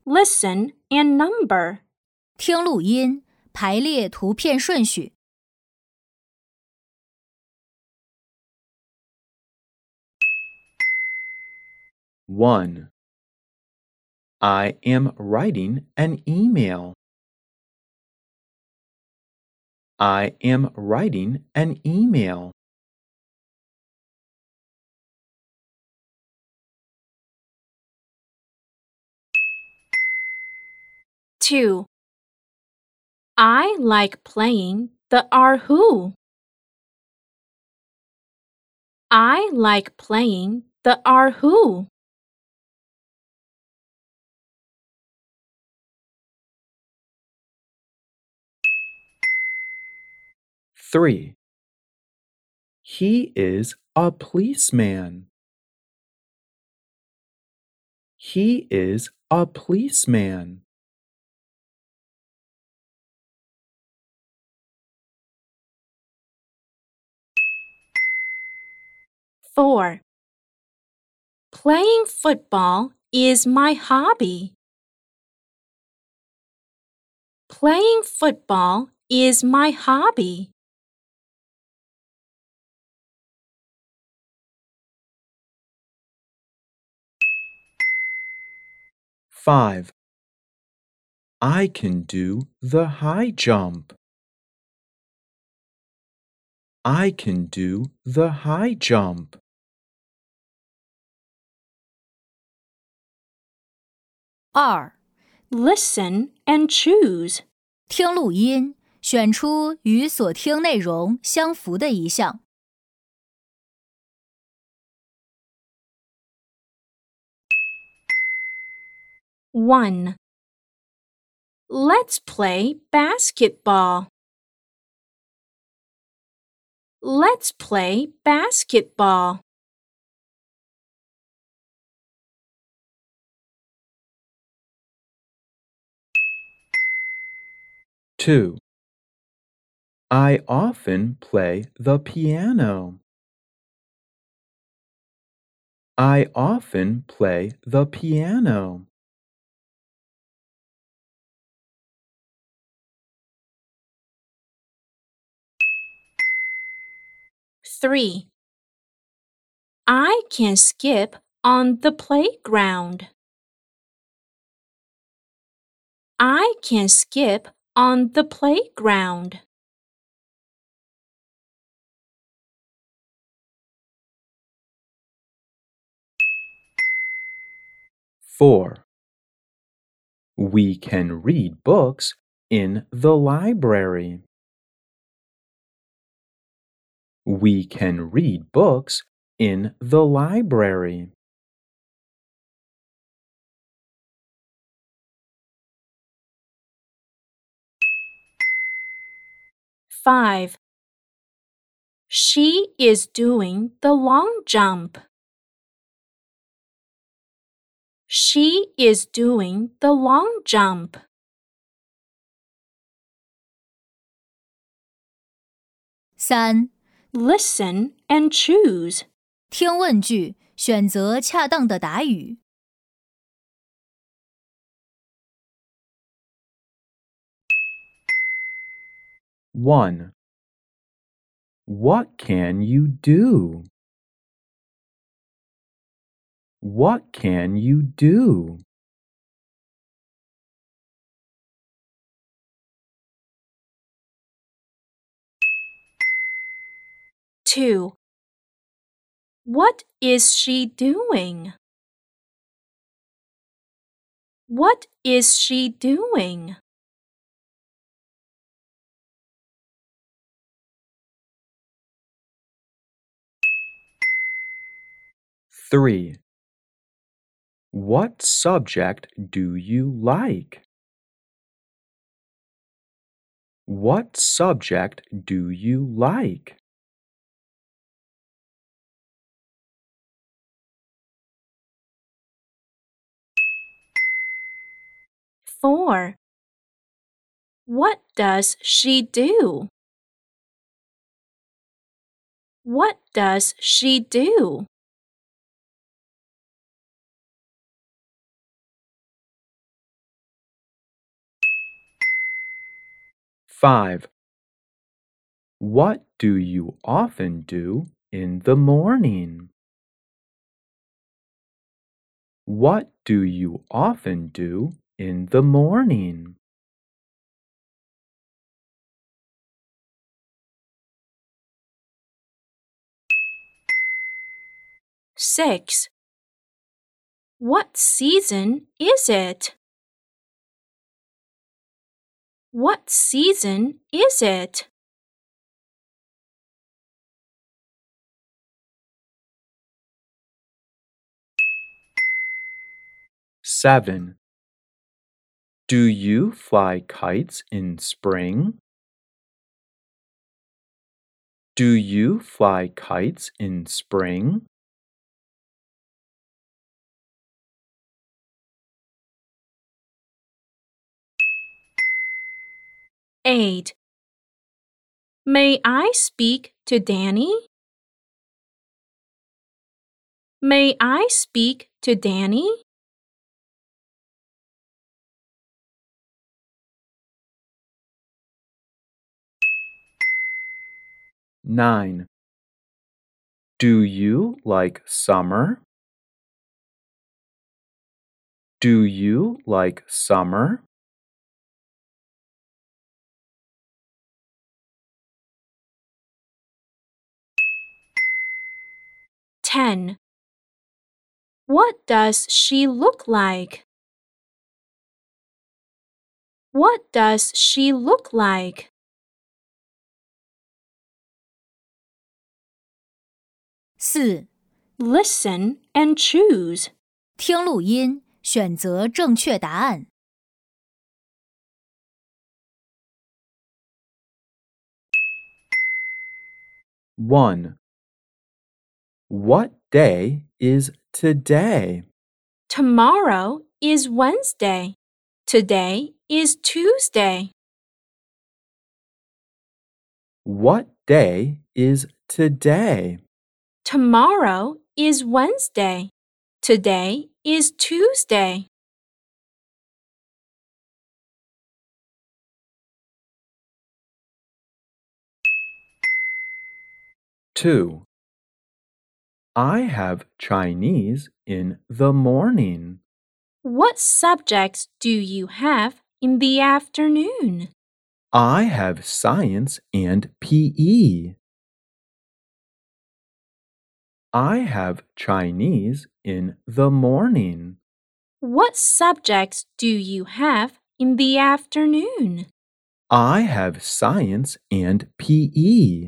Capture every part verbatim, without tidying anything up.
listen, and number. 听录音，排列图片顺序。 one. I am writing an email. I am writing an email. two. I like playing the Erhu. I like playing the Erhu. three. He is a policeman. He is a policeman. four. Playing football is my hobby. Playing football is my hobby. five. I can do the high jump. I can do the high jump. 二， Listen and choose. 听录音，选出与所听内容相符的一项。 one. Let's play basketball. Let's play basketball. two. I often play the piano. I often play the piano. 3. I can skip on the playground. I can skip on the playground. 4. We can read books in the library. We can read books in the library. 5. She is doing the long jump. She is doing the long jump. 三， Listen and choose. 听问句，选择恰当的答语。 one. What can you do? What can you do? two. What is she doing? What is she doing? three. What subject do you like? What subject do you like? four. What does she do? What does she do? five. What do you often do in the morning? What do you often do in the morning? six. What season is it? What season is it? seven. Do you fly kites in spring? Do you fly kites in spring? eight. May I speak to Danny? May I speak to Danny? nine. Do you like summer? Do you like summer? ten. What does she look like? What does she look like? 四、 Listen and choose. 听录音，选择正确答案。 one. What day is today? Tomorrow is Wednesday. Today is Tuesday. What day is today? Tomorrow is Wednesday. Today is Tuesday. two. I have Chinese in the morning. What subjects do you have in the afternoon? I have science and P E. I have Chinese in the morning. What subjects do you have in the afternoon? I have science and P E.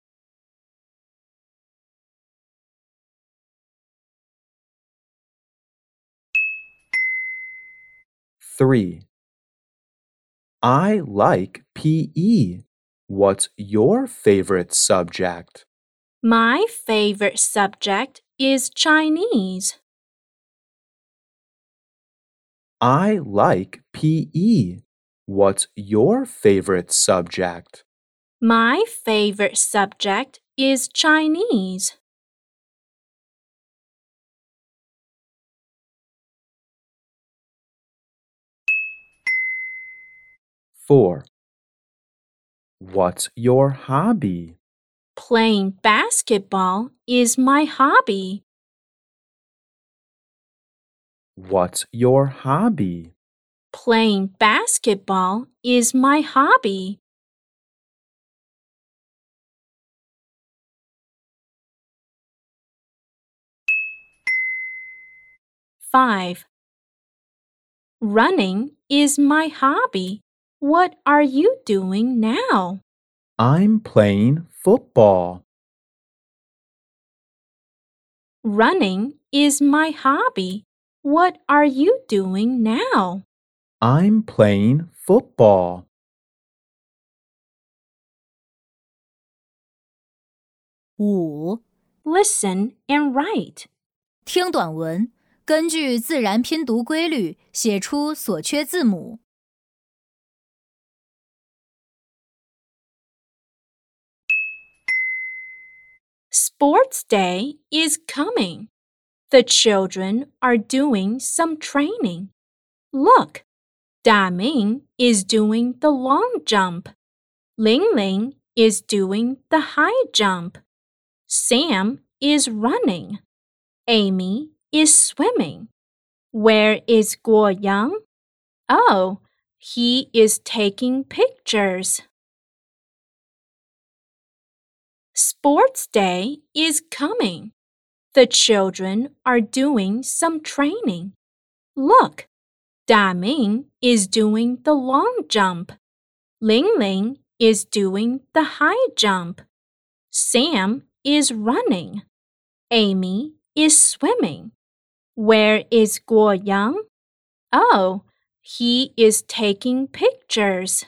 three. I like P E. What's your favorite subject? My favorite subject is Chinese. I like P E. What's your favorite subject? My favorite subject is Chinese. four. What's your hobby? Playing basketball is my hobby. What's your hobby? Playing basketball is my hobby. five. Running is my hobby. What are you doing now? I'm playing football. Running is my hobby. What are you doing now? I'm playing football. 五、 Listen and write. 听短文，根据自然拼读规律写出所缺字母。 Sports Day is coming. The children are doing some training. Look, Da Ming is doing the long jump. Ling Ling is doing the high jump. Sam is running. Amy is swimming. Where is Guo Yang? Oh, he is taking pictures. Sports day is coming. The children are doing some training. Look, Da Ming is doing the long jump. Ling Ling is doing the high jump. Sam is running. Amy is swimming. Where is Guo Yang? Oh, he is taking pictures.